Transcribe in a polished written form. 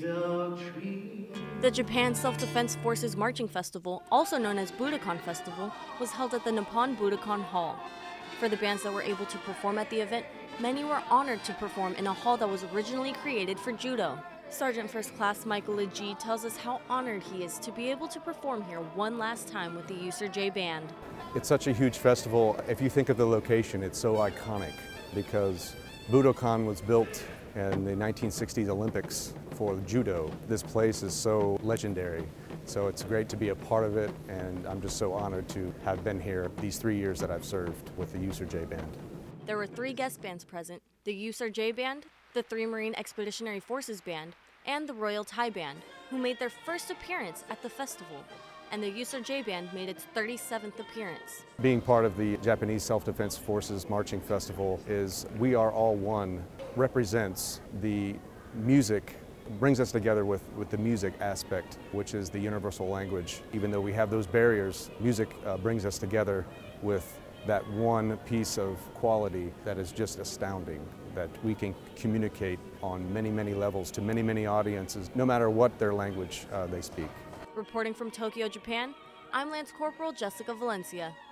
Cedar tree. The Japan Self-Defense Forces Marching Festival, also known as Budokan Festival, was held at the Nippon Budokan Hall. For the bands that were able to perform at the event, many were honored to perform in a hall that was originally created for judo. Sergeant First Class Michael Legee tells us how honored he is to be able to perform here one last time with the USERJ Band. It's such a huge festival. If you think of the location, it's so iconic because Budokan was built in the 1960s Olympics for judo. This place is so legendary, so it's great to be a part of it, and I'm just so honored to have been here these 3 years that I've served with the USERJ Band. There were 3 guest bands present: the USERJ Band, the 3 Marine Expeditionary Forces Band, and the Royal Thai Band, who made their first appearance at the festival. And the USERJ Band made its 37th appearance. Being part of the Japanese Self-Defense Forces Marching Festival is We Are All One represents the music, brings us together with the music aspect, which is the universal language. Even though we have those barriers, music brings us together with that one piece of quality that is just astounding, that we can communicate on many, many levels to many, many audiences, no matter what their language they speak. Reporting from Tokyo, Japan, I'm Lance Corporal Jessica Valencia.